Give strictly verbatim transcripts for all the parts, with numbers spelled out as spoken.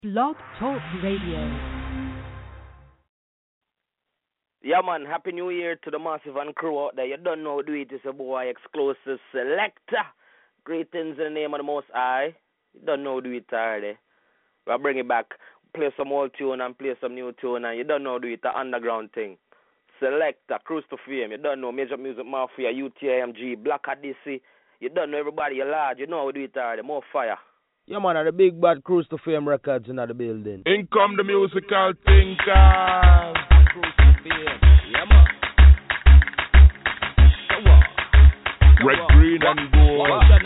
Blog Talk Radio. Yeah, man, Happy New Year to the Massive and crew out there. You don't know how to do it. It's a boy exclusive selector. Greetings in the name of the Most High. You don't know how to do it already. We'll bring it back. Play some old tune and play some new tune. And you don't know how to do it, the underground thing. Selector, Cruise to Fame. You don't know Major Music Mafia, U T I M G, Black Odyssey. You don't know everybody. You're large. You know how to do it already. More fire. Yeah, man, at the big bad Cruise to Fame Records in the building. In come the musical thinkers. Cruise to Fame. Yeah, man. Red, green, and gold.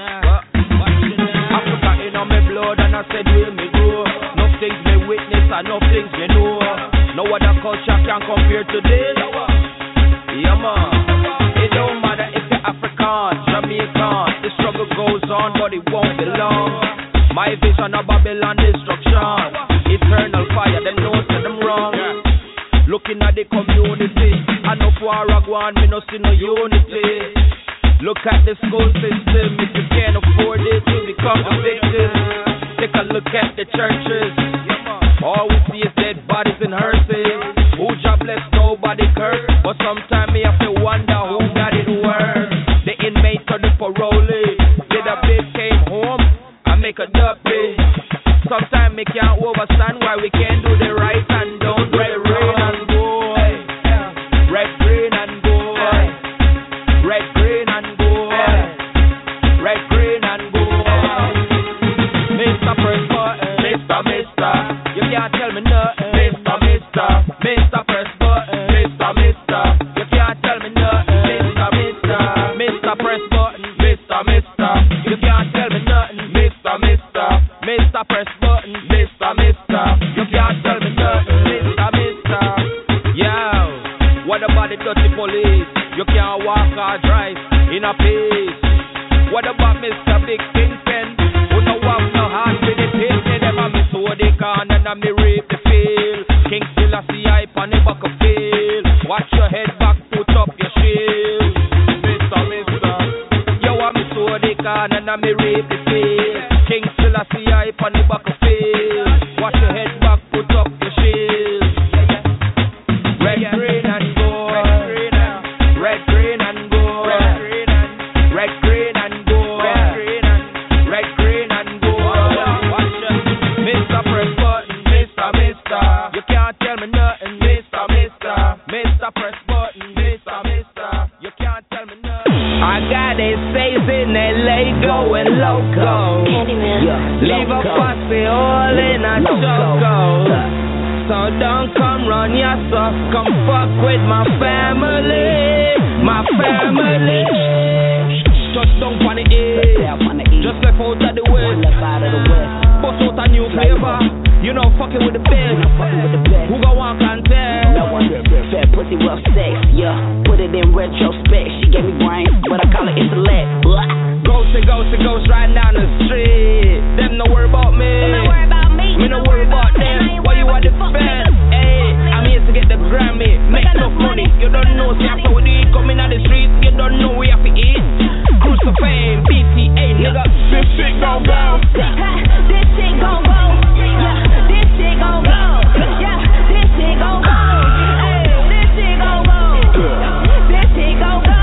Africa in on my blood, and I said, will me go? No things me witness, and no things me know. No other culture can compare to this. Yeah, man. It don't matter if you're African, Jamaican. The struggle goes on, but it won't be long. My vision of Babylon destruction, eternal fire, them know say them wrong. Looking at the community, I know for a one, me no see no unity. Look at the school system, if you can't afford it, you become a victim. Take a look at the churches, all we see is dead bodies and hearses. Who job bless, nobody curse, but sometimes me have to wonder who got it worse. The inmates or the parolee, did a bit came home, make a duppy. Sometimes we can't understand why we can't do the right and don't do the wrong and go. Red, green and gold. Red, green and gold. Red, green and gold. Mister Press Button. Mister Mister You can't tell me nothing. Mister Mister Mister Press Button. Mister Mister You can't tell me nothing. Mister Mister Mister Press Button. Mister Mister You can't tell me nothing. Mister Mister Mister Press Button. Mister Mister You can't tell me nothing. Mister Mister Yo, what about the dirty police? You can't walk or drive in a peace. What about Mister Big Kingpin? Who no have no heart with the pin? Them a me so they can and a me rape the field. King Selassie hype on the back of field. Watch your head back, put up your shield. Mister Mister Yo, a me so they can and a me rape the field. King Selassie hype on the back of field. Watch your head back, put up your shield. Red, green and gold. Red, green and gold. Red, green and gold. Red, green and gold. Watch it. Mister Press Button. Mister Mister You can't tell me nothing. Mister Mister Mister Press Button. Mister Mister You can't tell me nothing. I got it safe in L A going loco. Leave a posse all in a choco. So don't come run your stuff. Come fuck with my family. My family. Just don't wanna eat. Just left out of the west. Bust out a new flavor. You know fucking with the best. Who gon' walk and tell? No one fat pussy rough sex. Yeah, put it in retrospect. She gave me brains, but I call it intellect. Ghost and ghost and ghost riding down the street. Them no worry about me. Me no worry about them. Why you at the fence? Hey, I'm here to get the Grammy. Make enough money. You don't know. See after we do it coming out the streets. You don't know we have to eat. Cruise to Fame, B T A, nigga. This shit gon' go. This shit gon' go. Yeah, this shit gon' go. Yeah, this shit gon' go. Hey, this shit gon' go. This shit gon' go.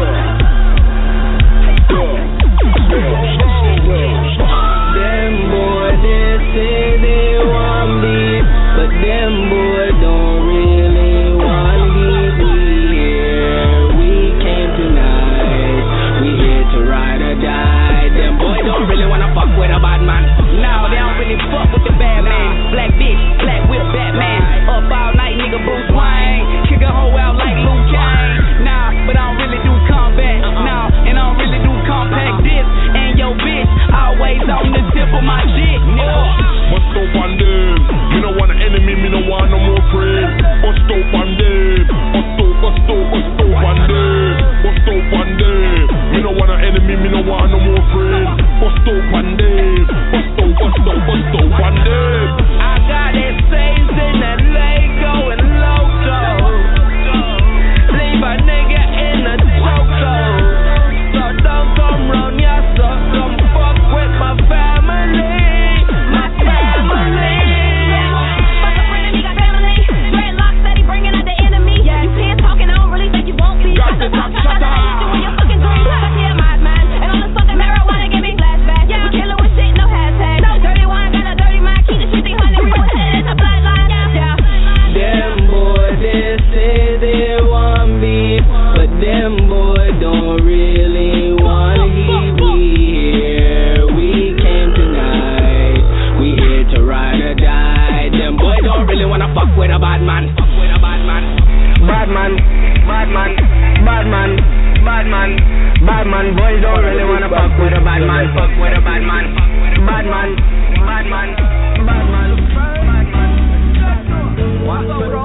Them boy, they say they want me, but them boy don't really want me. We here, we came tonight. We here to ride or die. Them boy don't really wanna fuck with a bad man. Now they don't really fuck with the bad man. Black bitch, black whip, Batman. Up all night, nigga, Bruce Wayne. Kick a hoe out like Luke Kane. Nah, but I don't really do combat. Nah, and I don't really do compact this. And yo, bitch, always on the tip of my dick. Bust up on them. Me no want an enemy, me no want no more friends. Bust up on them. Bust up, bust up, bust up on them. Bust up on them. Me no want an enemy, me no want no more friends. Bust up on them. Bust up, bust up, bust up on them. I got it saves in L A going loco. Leave a nigga in the choco. So don't come round your so come fuck with my family. My family. really wanna fuck with a bad man. Fuck with a bad man. Bad man, bad man, bad man, bad man, bad man. Boys don't really wanna fuck with a bad man. Fuck with a bad man. Bad man, bad man, bad man. What's up, bro?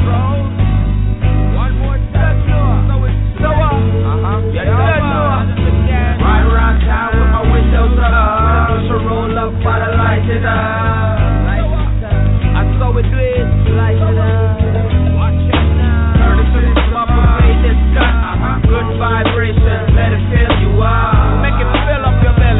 One more time. So it's so up. Uh-huh. Yeah, yeah. Ride around town with my windows up. Push a roll up, while I light it up. I saw it do it, light it up. Watch it now. Turn it to the top of this gun. Uh-huh. Good vibration, let it fill you up. Make it fill up your belly.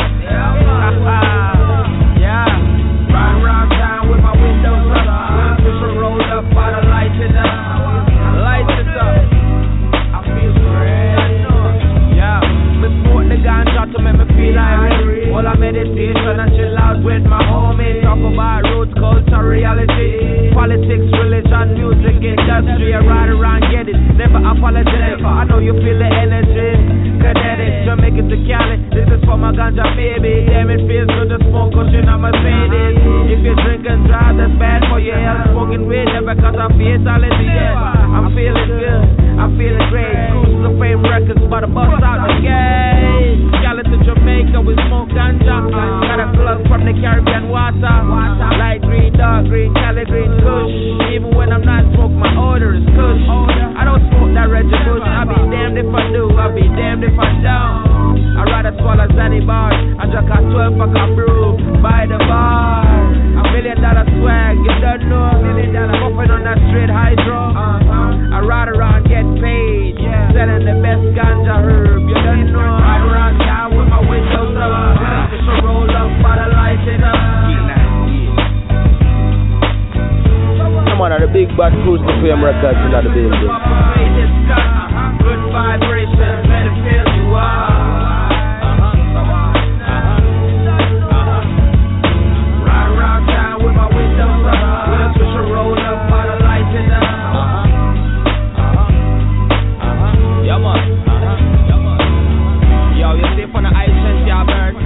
Yeah. Ride around town with my windows up. Push a roll up, while I light it up. Light it up. I feel great. Yeah. Me smoke the ganja to make me feel like while I meditation and chill out with my homies. Talk about roots, culture, reality, politics, religion, music, industry. I ride around, get it, never apologetic. I know you feel the energy, kinetic. Jamaica to Cali, this is for my ganja baby. Damn, it feels good to smoke, cause you know my faded. If you drink and drive, that's bad for your health. Smoking weed, never cause I feel solid, yeah. I'm feeling good, I'm feeling great. Cruise to Fame Records, but I bust out the gate. Cali to Jamaica, we smoke ganja. Got a plug from the Caribbean water. Light green, dark green, Cali green, kush. Even when I'm not smoking, my odor is kush. I don't smoke that Reggie Bush. I'll be damned if I do, I'll be damned if I don't. I'd rather swallow Zanny bars and drink a twelve pack of brew by the bar. A million dollar swag, you don't know. Million dollar puffing on that straight hydro. I ride around, get paid, selling the best ganja herb, you don't know. Ride around town with my windows up. Just a roll up, but I light it up. Come on, the big bad Cruise to Fame Records in the building. Good vibration, let it fill you up. Ride around town with my windows up. Just a roll up, but I light it up. Yeah, man. Yo, you see from the ice and your bird.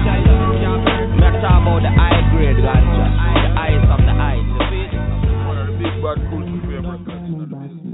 Me talk about the high grade ganja, the ice of the ice. You see it? One of the big bad Cruise to Fame Records in the building.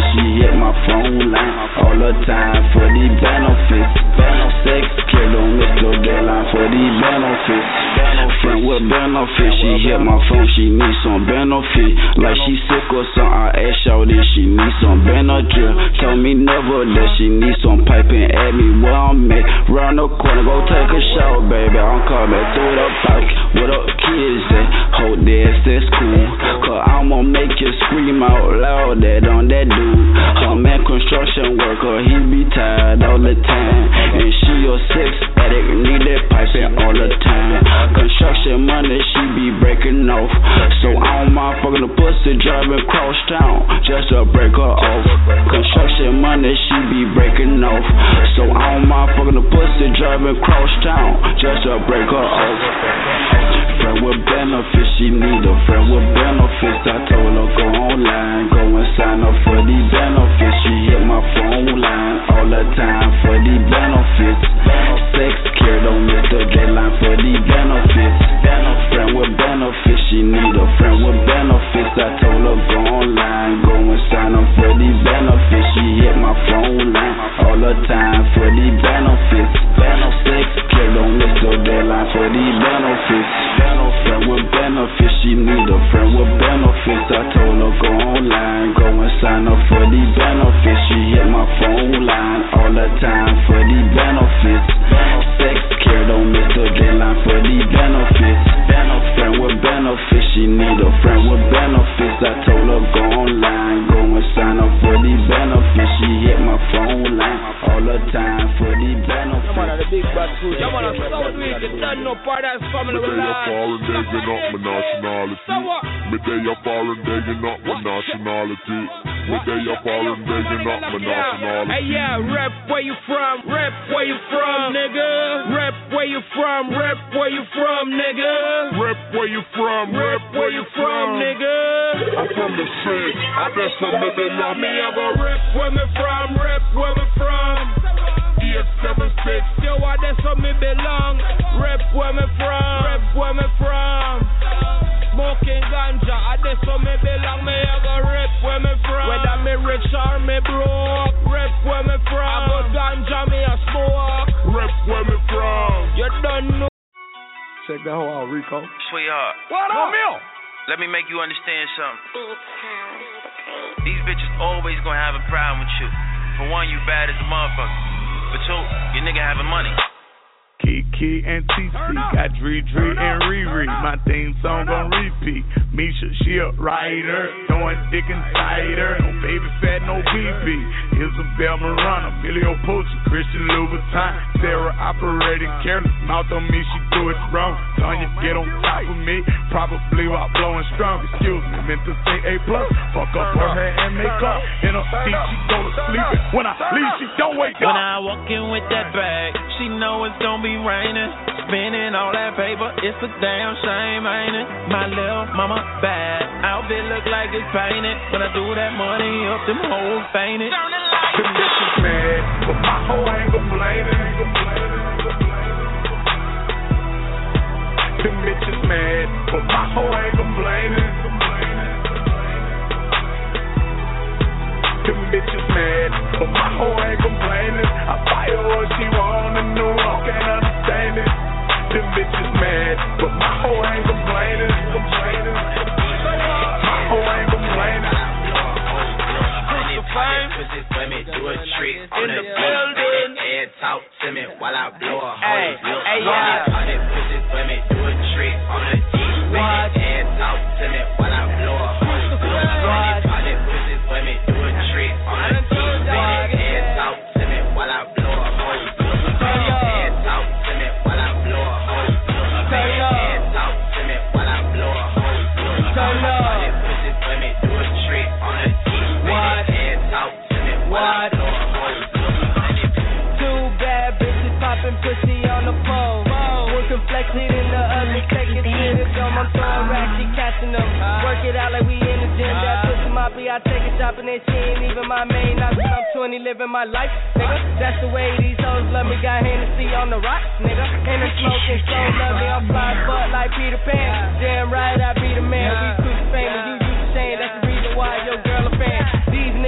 phone line all the time for the benefits. Sex kid don't miss Mister Deadline for these benefits. Friend with benefits, she hit my phone, she need some benefit. Like she sick or something, I asked y'all if she need some Benadryl. Told me never that she need some piping at me where I'm at. Round the corner, go take a shower, baby. I'm coming through the park. What up, kids at? Hope that's that's cool. Cause I'ma make you scream out loud that on that dude. Her man construction worker, he be tired all the time. And she a sex addict, need that piping all the time. Construction money, she be breaking off. So I don't mind fucking the pussy driving cross town just to break her off. Construction money, she be breaking off. So I don't mind fucking the pussy driving cross town just to break her off. Friend with benefits, she need a friend with benefits. I told her go online, go and sign up for these benefits. She hit my phone line all the time for these benefits. Sex care, don't miss the deadline for these benefits. Friend with benefits, she need a friend with benefits. I told her go online, go and sign up for these benefits. She hit my phone line all the time for these benefits. Sex care, don't miss the deadline for these benefits. Friend with benefits, she need a friend with benefits. I told her go online, go and sign up for these benefits. She hit my phone line all the time for these benefits. Sex care, don't miss the deadline for these benefits. Friend with benefits, she need a friend with benefits. I told her go online, go and sign up for these benefits. She hit my phone line all the time for these benefits. Come on, the big bad food. Come on, South Week, it's done no part that's coming with that. Digging up my nationality. Me day up foreign digging up my nationality. Me day up foreign digging up my nationality. Hey yeah, rep where you from, rep where you from, nigga. Rep where you from, rep where you from, nigga. Rep where you from, Rep where you from, nigga. I'm from the street, I just a living on Me I go rep where me from, rep where me from. eight seven six. Yo, I that's where me belong. Rep where me from, rep where me from. Smoking ganja, I that's where me belong. Me I go rep where me from. Whether me rich or me broke, rep where me from. I go ganja, me a smoke. Rep where me from. You don't know. Check that hoe out, Rico. Sweetheart. What up, Mill? Let me make you understand something. These bitches always gonna have a problem with you. For one, you bad as a motherfucker. For two, your nigga having money. Kiki and T C got Dree Dree and Riri. My theme song on repeat. Misha, she a writer, throwing dick inside her. No baby fat, no B B. Isabel Marana, Emilio Pucci, Christian Louboutin. Sarah operating careless, mouth on me, she do it wrong. Tanya get on top of me, probably while blowing strong. Excuse me, meant to say A plus. Fuck up her hair and makeup. In her seat, she go to sleep. When I leave, she don't wake up. When I walk in with that bag, she know it's gonna be raining, spending all that paper, it's a damn shame, ain't it? My little mama bad, outfit look like it's painted. When I do that money up, them hoes fainted. Them bitches mad, but my hoe ain't complaining. Them bitches mad, but my hoe ain't complaining. Them bitches mad, but my hoe ain't complaining. I buy her what she want and no one can't understand it. Them bitches mad, but my hoe ain't complaining. Complaining. My hoe ain't complaining. Let me do a trick on the building. And talk to me while I blow a hole. Hey, hey, yeah. Let me do a trick on the deep. And talk to me while I blow a hole. Let me do a trick on the deep. And talk to me while I blow a hole. And talk to me while I blow a hole. And talk to me while I blow a hole. Let me do a trick on the deep. And talk to me while I blow a hole. Two bad bitches popping pussy on the pole. One conflicted in the other, taking sitters on my throwing racks, she catching them. Work it out like we in the gym. That pussy moppy, I take it shopping and she ain't even my main. Now since I'm twenty, living my life, nigga. That's the way these hoes love me. Got Hennessy on the rocks, nigga. And the smoking so love me. I'm fly butt like Peter Pan. Damn right, I be the man. We cruise famous, you use the shame. That's the reason why your girl a fan. These niggas be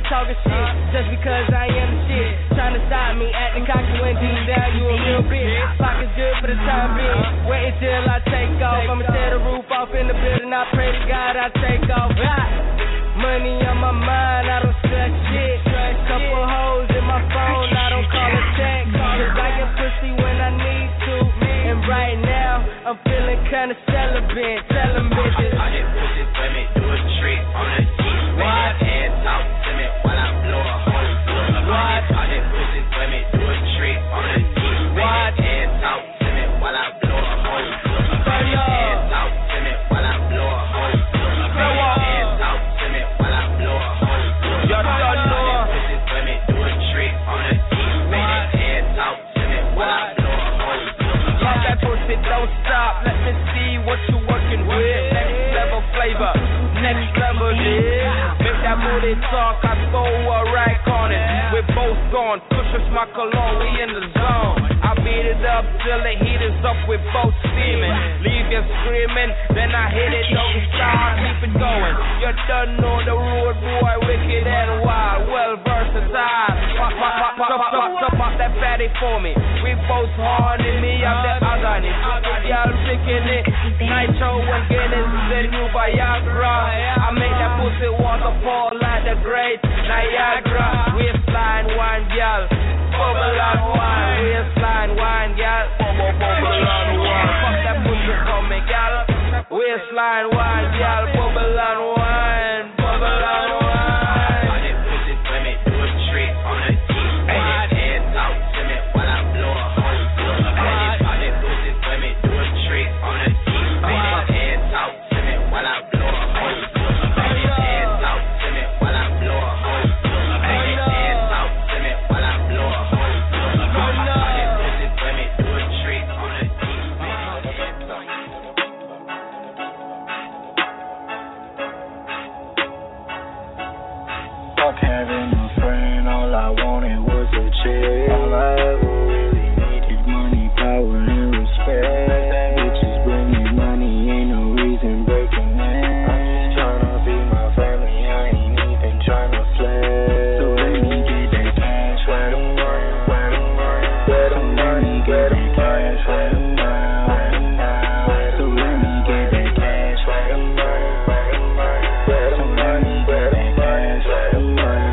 talking shit just because I am the shit. Trying to stop me, acting cocky when deep down you a real bitch. Pockets good for the time being. Wait until I take off. I'ma tear the roof off in the building. I pray to God I take off. Ah. Money on my mind, I don't stress shit. Couple hoes in my phone, I don't call it text. Cause I get pussy when I need to. And right now, I'm feeling kinda celibate. Tell them bitches. I get pussies, let me do a trick on the Jeep. Make your head talk to me while I blow a hole through it. I get pussies, let me do a trick on the Jeep. Make your head talk to me while I blow a hole through it. Make your head talk to me while I blow a hole through it. Make your head talk to me while I blow a hole through it. I get pussies, let me do a trick on the Jeep. Make your head talk to me while I blow a hole through it. Y'all that pussy don't stop, let me see what you working with. Next level flavor, next level yeah. Make that booty talk, I throw a rack on it. We're both gone, push us my cologne, we in the zone. I beat it up till the heat is up, we're both steaming. Leave you screaming, then I hit it, don't stop, keep it going. You done know the road, boy, wicked and wild, well versatile. Pop, pop, pop, pop, pop, pop, pop, pop that fatty for me. We both horny, me, I'm the agony. Y'all picking it, Nitro and Guinness, the new Viagra. I make that pussy waterfall like the great Niagara. Waistline wine, girl, bubble and wine. Waistline wine, girl, bubble, bubble and wine. Fuck that pussy for me, girl. Waistline wine, girl, bubble and wine, bubble and wine. I get pussies, let me do a trick on the Jeep. Make your head talk to me while I blow a hole through it. I get pussies, let me do a trick on the Jeep. Make your head talk to me while I blow a hole through it. Make your head talk to me while I blow a hole through it. Make your head talk to me while I blow a hole through it. I get pussies, let me do a trick on the Jeep. Make your head talk. Fuck having a friend, all I wanted was a chick. All I ever really needed money, power, and respect. Bitches bring me money, ain't no reason breaking it. I'm just tryna be my family, I ain't even tryna flex. So let me get that cash, where them money, where them money, where them money, get that cash, where them money, so let me get that cash, where them money, where them money, where them money, where that cash, where them money.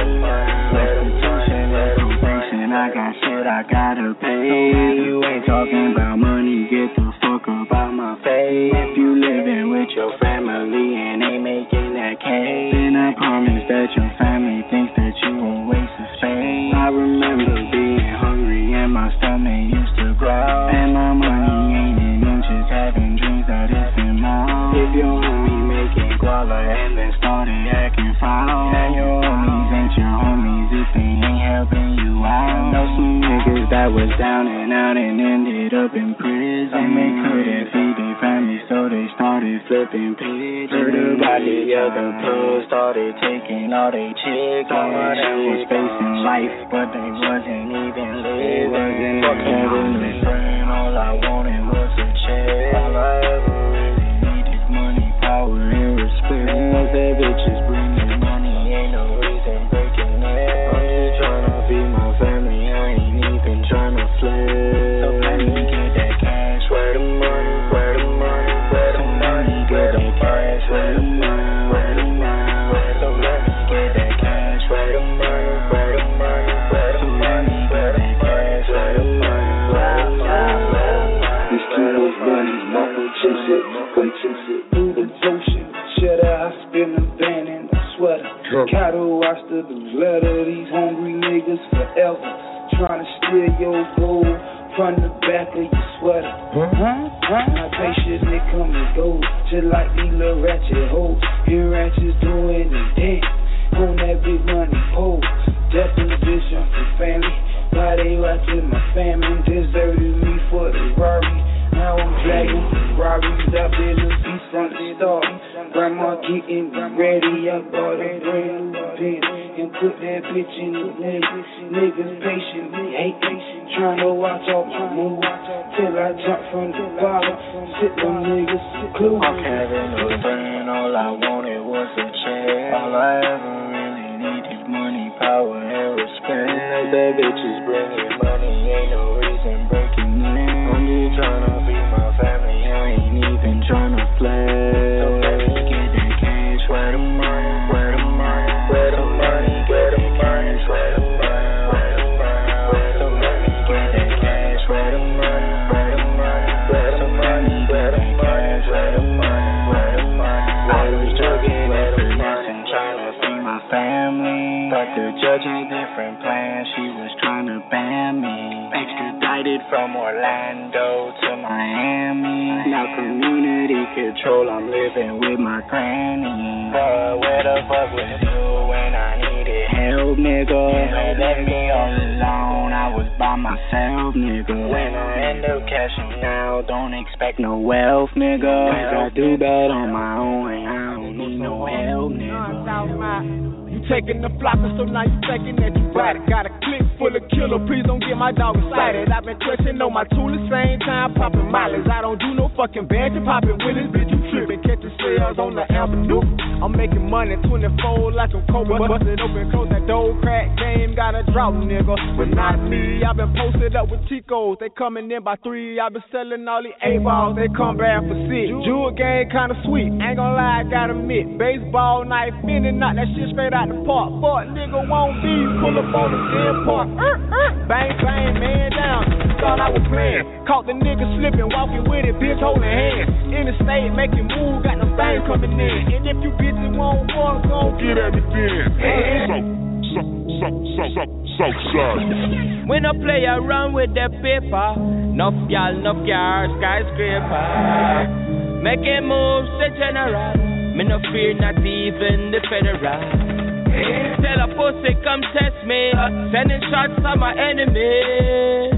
Restitution and probation, I got shit I gotta pay. If you ain't talking about money, get the fuck up out my face. If you living with your family and ain't making that cash, then I promise that your family thinks that you a waste of space. I remember being hungry and my stomach used to growl, and my money ain't in inches, having dreams that it's in miles. If your homie making guala and then started acting foul, now your homies ain't your homies if they ain't helping you out. I know some niggas that was down and out and ended up in prison. And they couldn't feed their family, so they started flipping pigeons. Heard about the other plugs, started taking all they chicks. All of them was facing life, but they wasn't even living. Fuck having a friend, all I wanted was a check. All I ever really needed money, power, and respect. I said bitches bring me money, ain't no reason breaking it. I'm just tryna be my family, I ain't even tryna flex. So let me get that cash, where the money, where the money, where the money, get that cash, where the money, where the money. So let me get that cash, where the money, where the money, where the money, get that cash, where the money, where the money. This kid was running, Michael chase it, come chase it through the ocean. Shut up, I spin a band in a sweater. Cattle watch the letter, these hungry niggas forever. Trying to steal your gold from the back of your sweater. Huh? Huh? My patience, they come and go, just like these little ratchet hoes. Here ratchets doing the dance on that big money pole. Definition for family. Why they watching my family deserted me for the Rari. Now I'm dragging Ferraris up in the beast front star. Grandma getting ready, I bought a brand new pen and put that bitch in the wind. Niggas patiently hating, trying to watch off my moves till I jump from the bottom. Sit them niggas close. Fuck having a friend, all I wanted was a check. All I ever really needed power and respect. That bitch is bringing money, ain't no reason breaking in. I'm just tryna feed my family, I ain't even tryna flex. So let me get that cash, where the money, where the money, where the money, where the money, where the money, where the money. So let me get that cash, where the money, where the money, where the money, where the money, where the money, where the money. I was joking with finesse and tryna feed my family, but the judge had different plans. She was tryna ban me, extradited from Orlando to Miami. Now community control, I'm living with my granny. But where the fuck was you when I needed help, nigga? They left me all alone, I was by myself, nigga. When I end up cashing out, don't expect no wealth, nigga. Cause I do bad on my own and I don't need no help, nigga. You taking the flopper, so now you thinking that you got it. Got a clip full of killer, please don't get my dog excited. I've been clutching on my tool the same time, popping mileage. I don't do no fucking badge, popping willies, bitch, you tripping. Catching sales on the avenue. I'm making money twenty-four like I'm Kobe. Busted open, close that door, crack game, got a drought, nigga. But not me, I've been posted up with Chicos. They coming in by three, I've been selling all these A-balls. They come back for six. Jewel game kinda sweet, ain't gonna lie, I gotta admit. Baseball knife, finna knock that shit straight out the park. Fuck nigga won't be, pull up on the damn park. Uh, uh. Bang, bang, man down. Thought I was playing. Caught the nigga slipping, walking with it, bitch holding hands. In the state, making moves, got them things coming in. And if you bitches won't walk, gon' get everything. So, so, so, so, so, so. When I play around with that paper, enough y'all, enough cars, skyscraper. Making moves to general. Me no fear not even the federal. Tell a pussy come test me, sending shots at my enemy.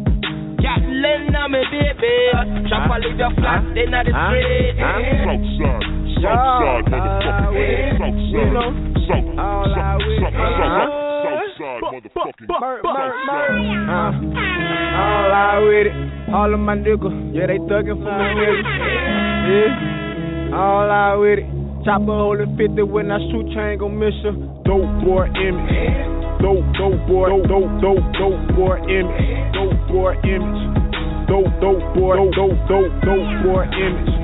Gatling on me baby, chop a little flat, they not the street. Southside, Southside, motherfucker. Southside, South, Southside, motherfucking Southside. All out with it, all of my niggas, yeah they thuggin' for my niggas. Yeah, all out with it. Chopper holding fifty when I shoot, chain gon' miss ya. Dope boy image. Dope, dope boy, dope, dope, dope boy image. Dope boy image. Dope, dope boy, dope, dope, dope, dope boy image.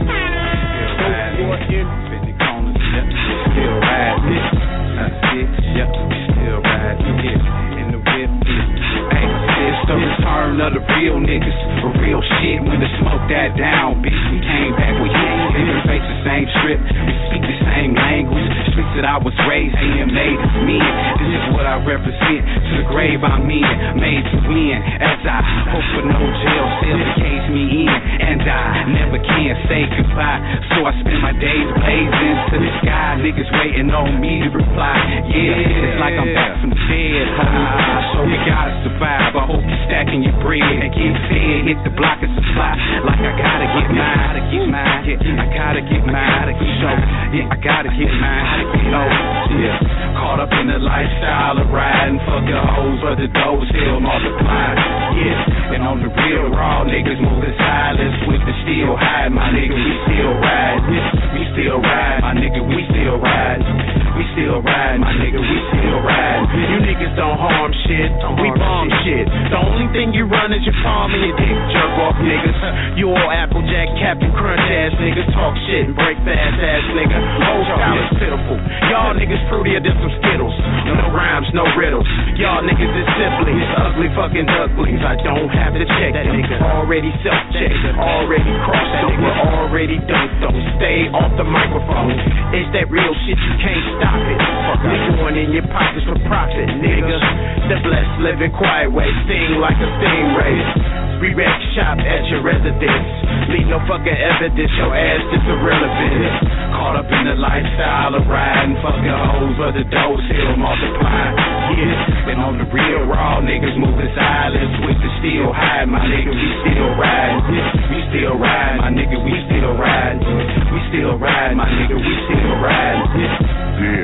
Dope boy image. fifty corners, yep, still ride it. Six, yep, still ride it. In the whip, hey, it's the return of the real niggas. For real shit, when the smoke that down, bitch, we came back with you. We face the same strip, we speak the same language. Streets that I was raised in, made us men. This is what I represent, to the grave I'm in, made to win. As I hope for no jail cell to cage me in, and I never can say goodbye. So I spend my days blazing to the sky, niggas waiting on me to reply. Yeah, it's like I'm back from the dead, homie. So we gotta survive. I hope you're stacking your bread and get fed. Hit the block and supply, like I gotta get mine. I gotta get mine. Yeah, I gotta get mine. I get show. Yeah, I gotta get mine. I get low. Yeah, caught up in the lifestyle of riding. Fuck your hoes, but the dough still multiplying. Yeah, and on the real raw niggas moving silence with the steel hide. My nigga, we still ride. We still ride. My nigga, we still ride. We still ride. My nigga, we still ride. You niggas don't harm shit. We bomb shit. The only thing you run is your palm and your dick. Jerk off niggas. You all Applejack, Captain Crunch ass niggas. Talk shit and break fast ass nigga. Whole style is pitiful. Y'all niggas fruitier than some Skittles. No rhymes, no riddles. Y'all niggas is siblings. Ugly fucking ducklings. I don't have to check that nigga. Already self-checked. Already crossed that nigga. Already dunked. Don't stay off the microphone. It's that real shit, you can't stop it. Fuck nigga, one in your pockets for profit, nigga. The blessed living quiet way, sting like a stingray. We wreck shop at your residence. Leave no fucking evidence, your ass is irrelevant. Caught up in the lifestyle of riding, fucking hoes, but the dough still multiplying. Yeah, and on the real raw niggas moving silence with the steel high. My nigga, we still ride. We still ride, my nigga, we still ride. We still ride, my nigga, we still ride. Yeah,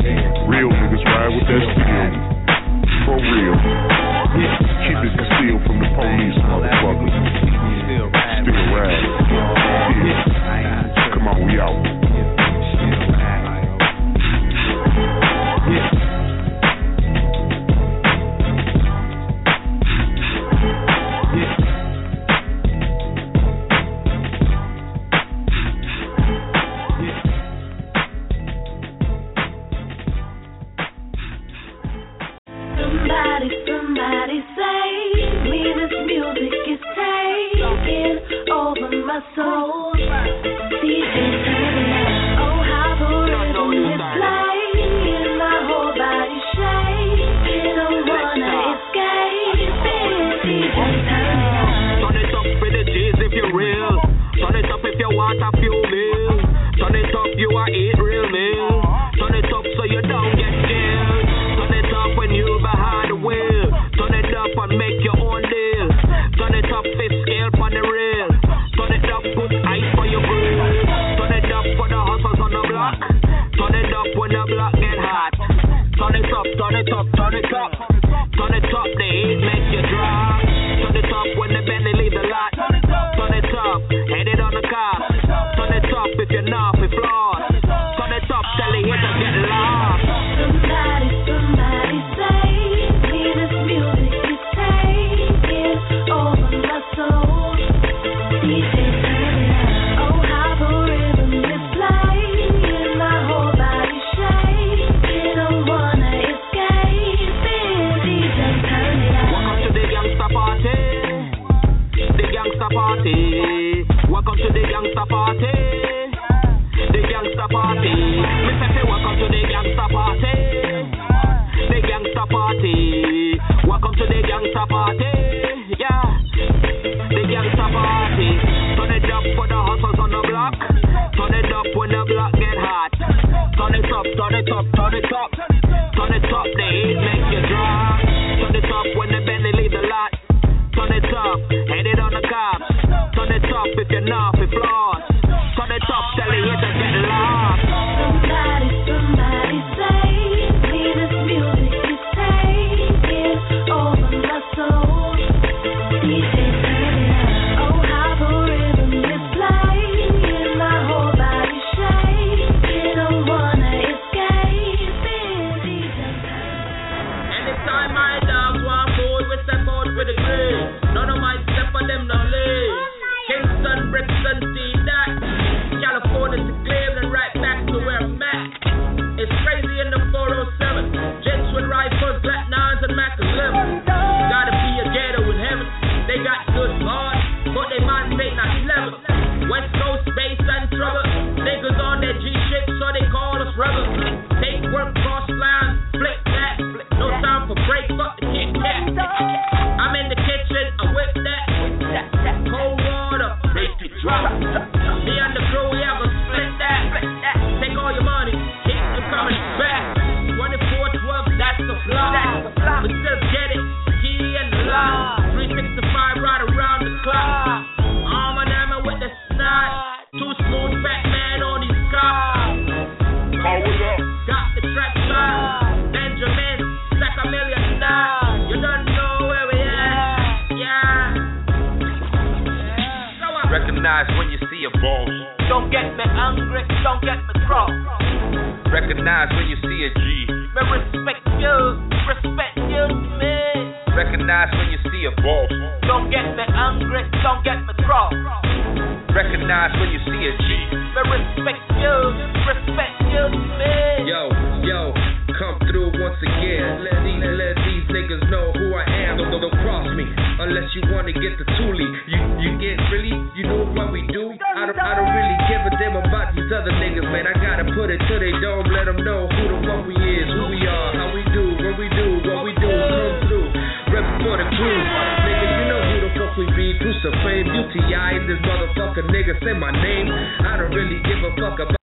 real niggas ride with that steel. For real. Keep it concealed from the police, motherfuckers. Still ride. Yeah. Come on, we out. my soul. D J turn it up. Oh, how the rhythm is playing. My whole body shaking. Don't wanna escape it. D J turn it up. Turn it up for the G's if you're real. Turn it up if you want a few meals. Turn it up, you are eat real meals. Turn it up so you don't get killed. Turn it up when you behind the wheel. Turn it up and make your own deal. Turn it up, fifth scale on the rail. Turn it up, put ice for your grill. Turn it up for the hustlers on the block. Turn it up when the block get hot. Turn it up, turn it up, turn it up. Turn it up, the heat make you drop. Turn it up when the Bentley leave the lot. Turn it up, headed on the car. Turn it up if you're not with flaws. Turn it up, tell the haters get lost. Somebody, somebody save me. This music is taking over my soul. D J turn it up. Oh, how the rhythm is playing. My whole body shaking. Don't wanna escape it. D J turn it up. Welcome to the gangsta party. The gangsta party. Welcome to the gangsta party. The gangsta party. Mister Say welcome to the gangsta party. The gangsta party. Welcome to the gangsta party. Yeah. The gangsta party. Turn it up for the hustlers on the block. Turn it up when the block get hot. Turn it up, turn it up, turn it up. Turn it up, the heat make you drop. Turn it up when the Bentley leave the lot. Turn it up, headed on the cops. Turn it up if you're not with flaws. Turn it up, tell the haters get lost. Somebody, somebody save me. This music is taking over my soul. D J turn it up. Oh, how the rhythm is playing. My whole body shaking. Don't wanna escape it. D J turn it up. Anytime my dogs want food, we step out with the grill. None of my step for them no live. Kingston, Brixton, see that. California to Cleveland, right back to where I'm at. It's crazy in the four oh seven. Jets with rifles, Glock nines and Mac eleven. Gotta be a ghetto in heaven. They got good bars, but they man may not level. West Coast bass and trouble. Niggas on their G shit, so they call us rebels. Take work, cross lines, flick that. No time for break, fuck the Kit Kat. I'm in the kitchen, I whip that. Cold water, make it drop. Me and the crew, we have a split that. Take all your money, keep them coming back. twenty-four twelve, that's the flaw. We still get it, key and the law. three sixty-five right around the clock. Arm and hammer with the snot. Too smooth, fat man on these cops. Got the track side. Benjamin, stack a million now. You don't know where we at. Yeah. Recognize when you see a boss. Don't get me angry, don't get me cross. Recognize when you see a G. Me respect you, respect you to me. Recognize when you see a boss. Don't get me angry, don't get me cross. Recognize when you see a G. Me respect you, respect you to me. Yo, yo, come through once again. Let these, let these niggas know who I am. Don't, don't, don't cross me unless you wanna get the toolie. You, you get really, you know what we do. I don't, I don't really give a damn about these other niggas, man. I gotta put it to they dome, let them know who the fuck we is, who we are, how we do, what we do, what we do. Come through, rep for the crew. Nigga, you know who the fuck we be. Bruce of Fame, U T I, and this motherfucker nigga say my name. I don't really give a fuck about